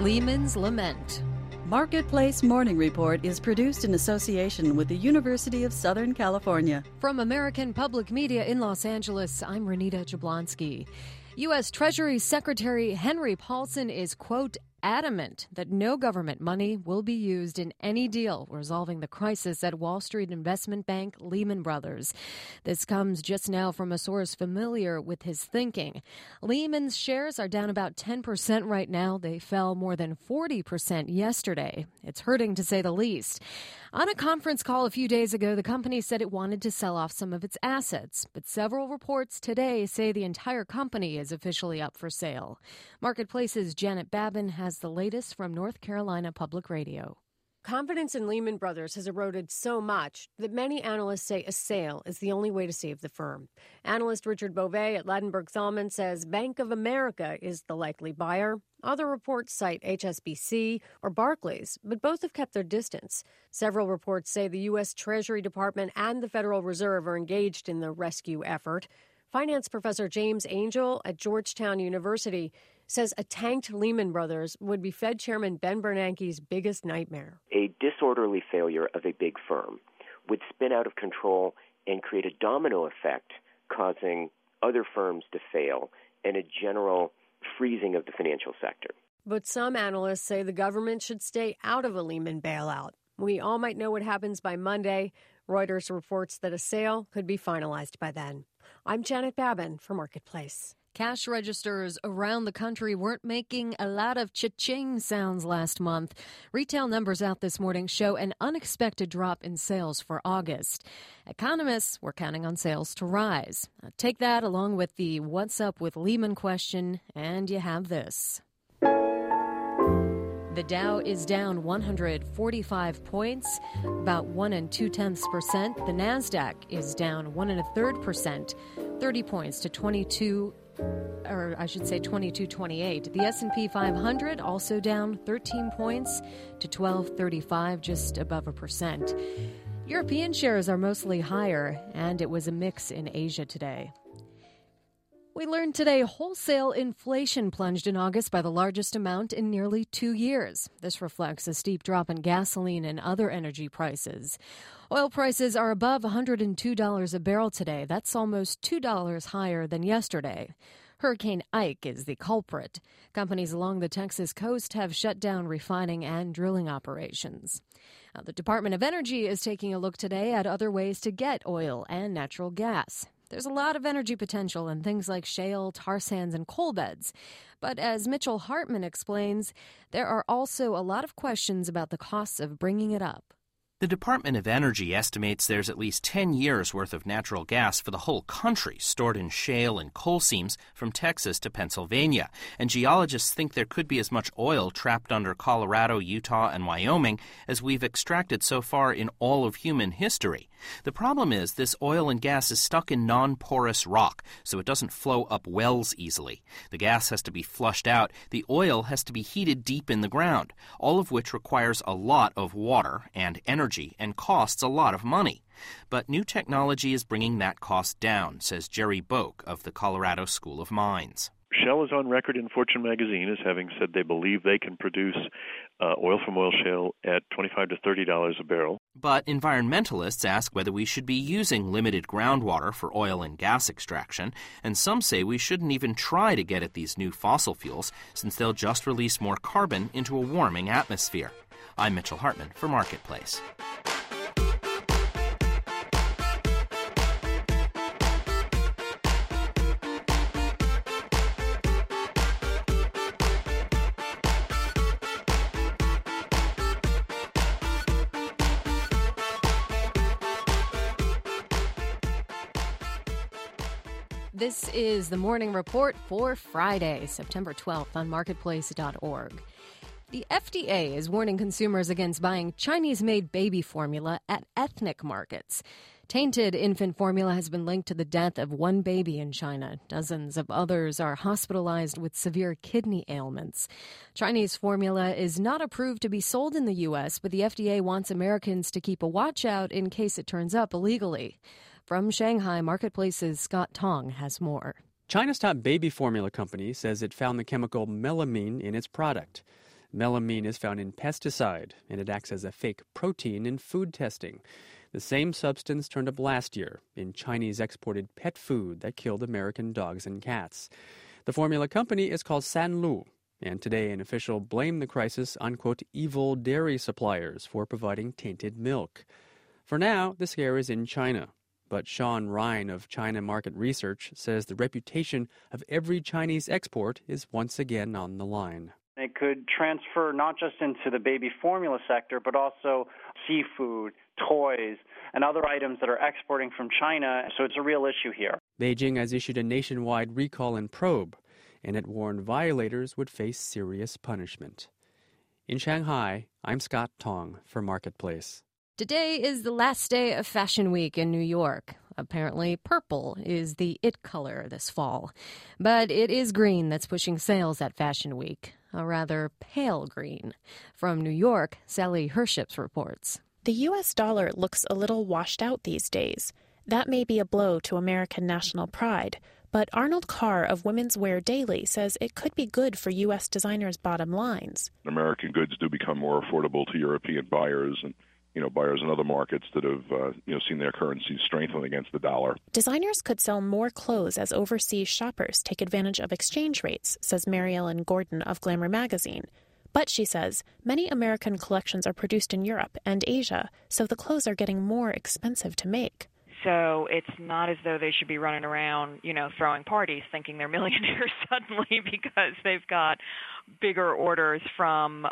Lehman's Lament. Marketplace Morning Report is produced in association with the University of Southern California. From American Public Media in Los Angeles, I'm Renita Jablonski. U.S. Treasury Secretary Henry Paulson is, quote, adamant that no government money will be used in any deal resolving the crisis at Wall Street investment bank Lehman Brothers. This comes just now from a source familiar with his thinking. Lehman's shares are down about 10% right now. They fell more than 40% yesterday. It's hurting to say the least. On a conference call a few days ago, the company said it wanted to sell off some of its assets, but several reports today say the entire company is officially up for sale. Marketplace's Janet Babin has the latest from North Carolina Public Radio. Confidence in Lehman Brothers has eroded so much that many analysts say a sale is the only way to save the firm. Analyst Richard Beauvais at Ladenburg Thalmann says Bank of America is the likely buyer. Other reports cite HSBC or Barclays, but both have kept their distance. Several reports say the U.S. Treasury Department and the Federal Reserve are engaged in the rescue effort. Finance professor James Angel at Georgetown University says a tanked Lehman Brothers would be Fed Chairman Ben Bernanke's biggest nightmare. A disorderly failure of a big firm would spin out of control and create a domino effect, causing other firms to fail and a general freezing of the financial sector. But some analysts say the government should stay out of a Lehman bailout. We all might know what happens by Monday. Reuters reports that a sale could be finalized by then. I'm Janet Babin for Marketplace. Cash registers around the country weren't making a lot of cha-ching sounds last month. Retail numbers out this morning show an unexpected drop in sales for August. Economists were counting on sales to rise. Take that along with the what's up with Lehman question, and you have this. The Dow is down 145 points, about 1 2/10%. The Nasdaq is down 1 1/3%, 30 points to 2228. The S&P 500 also down 13 points to 1235, just above 1%. European shares are mostly higher, and it was a mix in Asia today. We learned today wholesale inflation plunged in August by the largest amount in nearly 2 years. This reflects a steep drop in gasoline and other energy prices. Oil prices are above $102 a barrel today. That's almost $2 higher than yesterday. Hurricane Ike is the culprit. Companies along the Texas coast have shut down refining and drilling operations. Now, the Department of Energy is taking a look today at other ways to get oil and natural gas. There's a lot of energy potential in things like shale, tar sands, and coal beds. But as Mitchell Hartman explains, there are also a lot of questions about the costs of bringing it up. The Department of Energy estimates there's at least 10 years' worth of natural gas for the whole country stored in shale and coal seams from Texas to Pennsylvania. And geologists think there could be as much oil trapped under Colorado, Utah, and Wyoming as we've extracted so far in all of human history. The problem is this oil and gas is stuck in non-porous rock, so it doesn't flow up wells easily. The gas has to be flushed out. The oil has to be heated deep in the ground, all of which requires a lot of water and energy and costs a lot of money. But new technology is bringing that cost down, says Jerry Boak of the Colorado School of Mines. Shell is on record in Fortune magazine as having said they believe they can produce oil from oil shale at $25 to $30 a barrel. But environmentalists ask whether we should be using limited groundwater for oil and gas extraction, and some say we shouldn't even try to get at these new fossil fuels since they'll just release more carbon into a warming atmosphere. I'm Mitchell Hartman for Marketplace. This is the Morning Report for Friday, September 12th on marketplace.org. The FDA is warning consumers against buying Chinese-made baby formula at ethnic markets. Tainted infant formula has been linked to the death of one baby in China. Dozens of others are hospitalized with severe kidney ailments. Chinese formula is not approved to be sold in the U.S., but the FDA wants Americans to keep a watch out in case it turns up illegally. From Shanghai, Marketplace's Scott Tong has more. China's top baby formula company says it found the chemical melamine in its product. Melamine is found in pesticide, and it acts as a fake protein in food testing. The same substance turned up last year in Chinese exported pet food that killed American dogs and cats. The formula company is called Sanlu, and today an official blamed the crisis on, quote, evil dairy suppliers for providing tainted milk. For now, the scare is in China. But Sean Ryan of China Market Research says the reputation of every Chinese export is once again on the line. It could transfer not just into the baby formula sector, but also seafood, toys, and other items that are exporting from China. So it's a real issue here. Beijing has issued a nationwide recall and probe, and it warned violators would face serious punishment. In Shanghai, I'm Scott Tong for Marketplace. Today is the last day of Fashion Week in New York. Apparently, purple is the it color this fall. But it is green that's pushing sales at Fashion Week, a rather pale green. From New York, Sally Herships reports. The U.S. dollar looks a little washed out these days. That may be a blow to American national pride, but Arnold Carr of Women's Wear Daily says it could be good for U.S. designers' bottom lines. American goods do become more affordable to European buyers and buyers in other markets that have, seen their currencies strengthen against the dollar. Designers could sell more clothes as overseas shoppers take advantage of exchange rates, says Mary Ellen Gordon of Glamour magazine. But, she says, many American collections are produced in Europe and Asia, so the clothes are getting more expensive to make. So it's not as though they should be running around, throwing parties thinking they're millionaires suddenly because they've got bigger orders from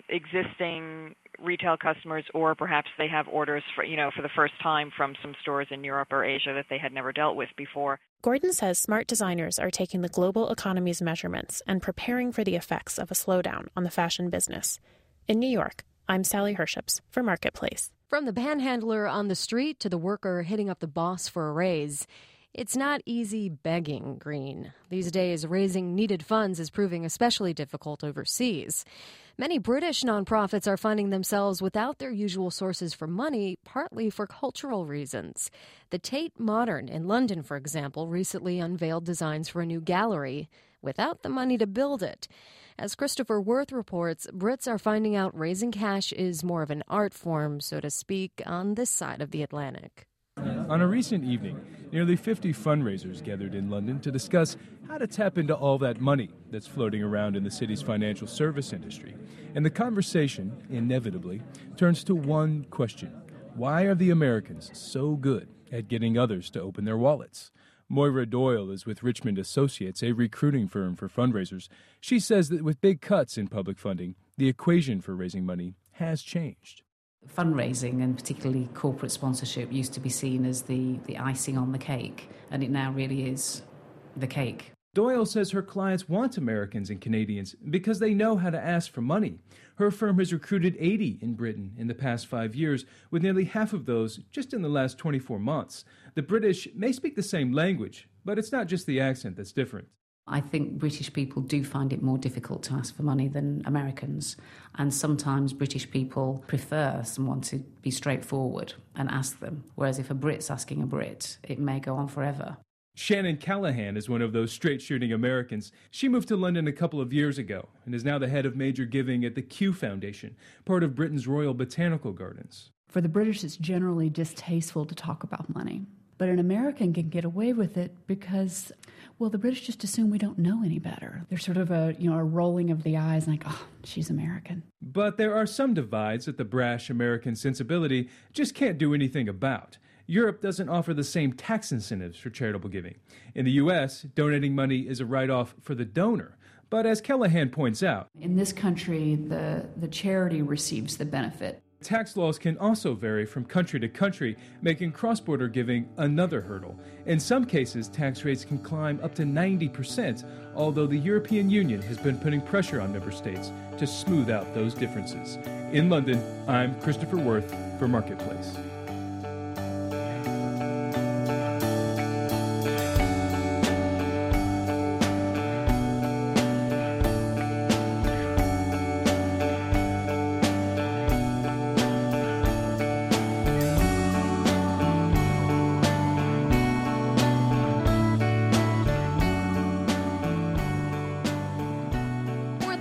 existing retail customers, or perhaps they have orders for the first time from some stores in Europe or Asia that they had never dealt with before. Gordon says smart designers are taking the global economy's measurements and preparing for the effects of a slowdown on the fashion business. In New York, I'm Sally Herships for Marketplace. From the panhandler on the street to the worker hitting up the boss for a raise, it's not easy begging green. These days, raising needed funds is proving especially difficult overseas. Many British nonprofits are finding themselves without their usual sources for money, partly for cultural reasons. The Tate Modern in London, for example, recently unveiled designs for a new gallery without the money to build it. As Christopher Worth reports, Brits are finding out raising cash is more of an art form, so to speak, on this side of the Atlantic. On a recent evening, nearly 50 fundraisers gathered in London to discuss how to tap into all that money that's floating around in the city's financial service industry. And the conversation, inevitably, turns to one question. Why are the Americans so good at getting others to open their wallets? Moira Doyle is with Richmond Associates, a recruiting firm for fundraisers. She says that with big cuts in public funding, the equation for raising money has changed. Fundraising, and particularly corporate sponsorship, used to be seen as the icing on the cake, and it now really is the cake. Doyle says her clients want Americans and Canadians because they know how to ask for money. Her firm has recruited 80 in Britain in the past 5 years, with nearly half of those just in the last 24 months. The British may speak the same language, but it's not just the accent that's different. I think British people do find it more difficult to ask for money than Americans, and sometimes British people prefer someone to be straightforward and ask them, whereas if a Brit's asking a Brit, it may go on forever. Shannon Callahan is one of those straight-shooting Americans. She moved to London a couple of years ago and is now the head of major giving at the Kew Foundation, part of Britain's Royal Botanical Gardens. For the British, it's generally distasteful to talk about money. But an American can get away with it because, well, the British just assume we don't know any better. There's sort of a rolling of the eyes like, oh, she's American. But there are some divides that the brash American sensibility just can't do anything about. Europe doesn't offer the same tax incentives for charitable giving. In the U.S., donating money is a write-off for the donor. But as Callahan points out, in this country, the charity receives the benefit. Tax laws can also vary from country to country, making cross-border giving another hurdle. In some cases, tax rates can climb up to 90%, although the European Union has been putting pressure on member states to smooth out those differences. In London, I'm Christopher Worth for Marketplace.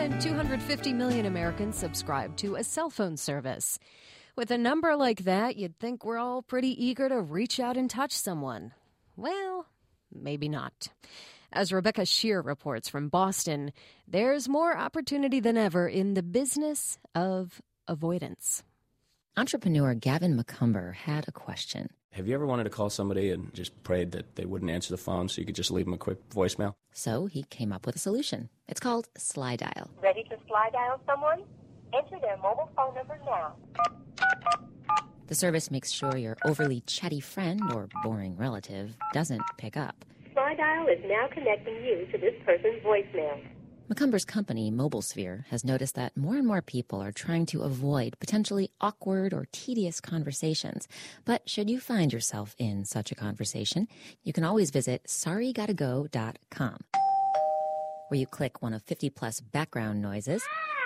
and 250 million Americans subscribe to a cell phone service. With a number like that, you'd think we're all pretty eager to reach out and touch someone. Well, maybe not. As Rebecca Shear reports from Boston, there's more opportunity than ever in the business of avoidance. Entrepreneur Gavin McCumber had a question. Have you ever wanted to call somebody and just prayed that they wouldn't answer the phone so you could just leave them a quick voicemail? So he came up with a solution. It's called SlyDial. Ready to SlyDial someone? Enter their mobile phone number now. The service makes sure your overly chatty friend or boring relative doesn't pick up. SlyDial is now connecting you to this person's voicemail. McCumber's company, MobileSphere, has noticed that more and more people are trying to avoid potentially awkward or tedious conversations. But should you find yourself in such a conversation, you can always visit sorrygottago.com, where you click one of 50-plus background noises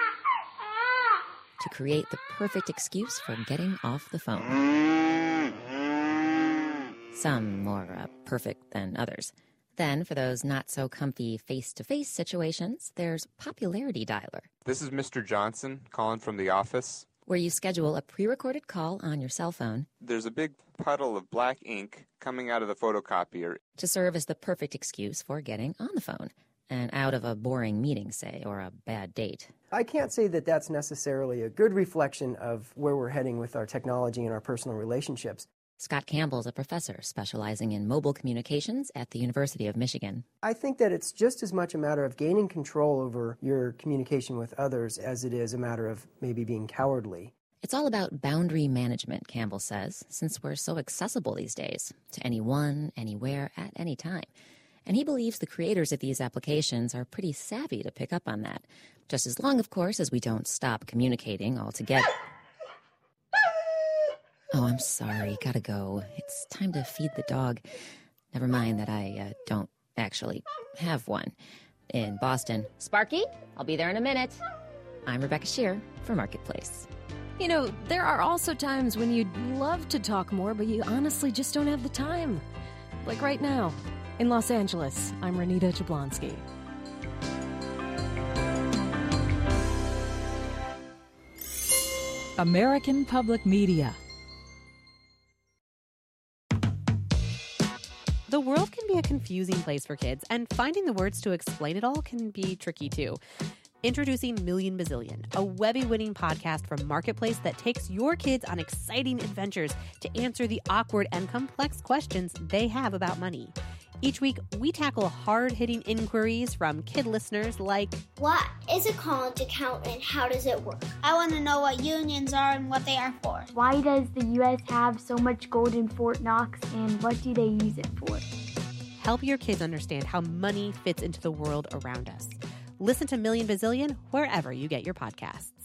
to create the perfect excuse for getting off the phone. Some more perfect than others. Then, for those not-so-comfy face-to-face situations, there's Popularity Dialer. This is Mr. Johnson calling from the office. Where you schedule a pre-recorded call on your cell phone. There's a big puddle of black ink coming out of the photocopier. To serve as the perfect excuse for getting on the phone. And out of a boring meeting, say, or a bad date. I can't say that that's necessarily a good reflection of where we're heading with our technology and our personal relationships. Scott Campbell's a professor specializing in mobile communications at the University of Michigan. I think that it's just as much a matter of gaining control over your communication with others as it is a matter of maybe being cowardly. It's all about boundary management, Campbell says, since we're so accessible these days to anyone, anywhere, at any time. And he believes the creators of these applications are pretty savvy to pick up on that, just as long, of course, as we don't stop communicating altogether. Oh, I'm sorry. Gotta go. It's time to feed the dog. Never mind that I don't actually have one. In Boston, Sparky, I'll be there in a minute. I'm Rebecca Shear for Marketplace. You know, there are also times when you'd love to talk more, but you honestly just don't have the time. Like right now, in Los Angeles, I'm Renita Jablonski. American Public Media. The world can be a confusing place for kids, and finding the words to explain it all can be tricky too. Introducing Million Bazillion, a Webby-winning podcast from Marketplace that takes your kids on exciting adventures to answer the awkward and complex questions they have about money. Each week, we tackle hard-hitting inquiries from kid listeners like, what is a college account and how does it work? I want to know what unions are and what they are for. Why does the U.S. have so much gold in Fort Knox and what do they use it for? Help your kids understand how money fits into the world around us. Listen to Million Bazillion wherever you get your podcasts.